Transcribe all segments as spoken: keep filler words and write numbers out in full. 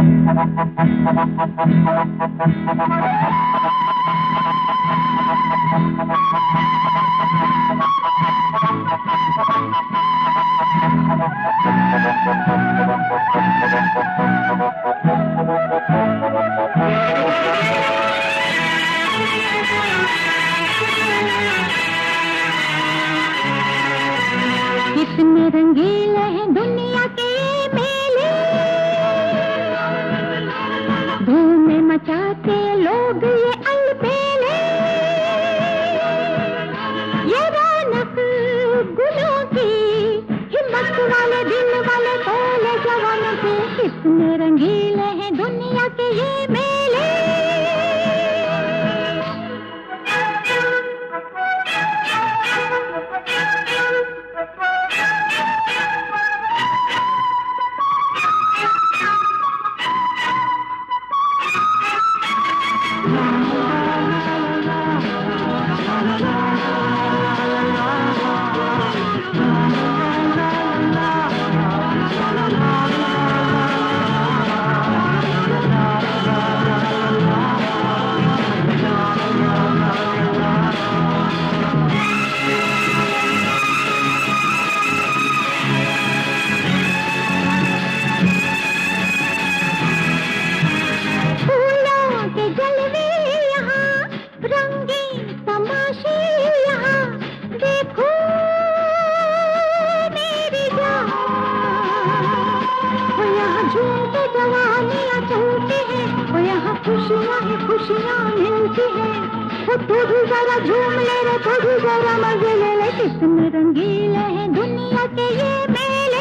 कितने रंगीले हैं दुनिया के मेले, धूम मचाते लोग ये अलबेले, ये रौनक गुलों की हिम्मत वाले दिल वाले भोले जवानों के। कितने रंगीले हैं दुनिया के ये मेले। खुशियाँ ही खुशियाँ मिलती हैं, वो तू भी जरा झूम ले रे, तू भी जरा मजे ले ले। कितने रंगीले हैं दुनिया के ये मेले।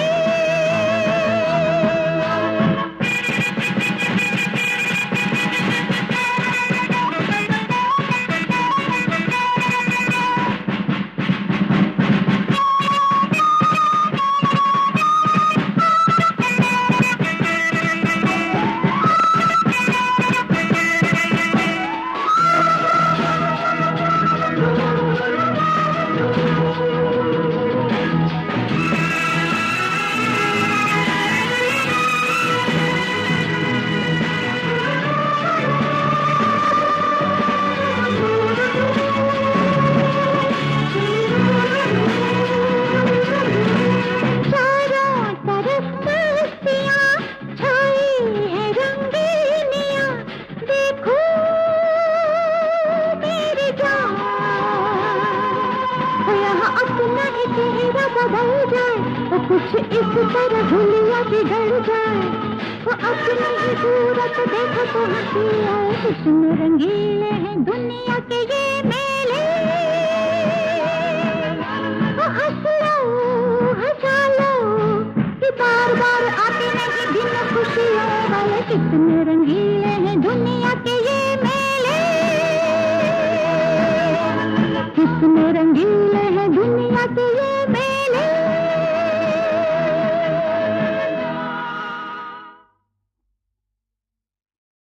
बदल जाए तो कुछ इस तरह भूलिया बिगड़ जाए, वो अपनी ही सूरत देखो तो हंसी आए। कितने रंगीले हैं दुनिया के ये मेले।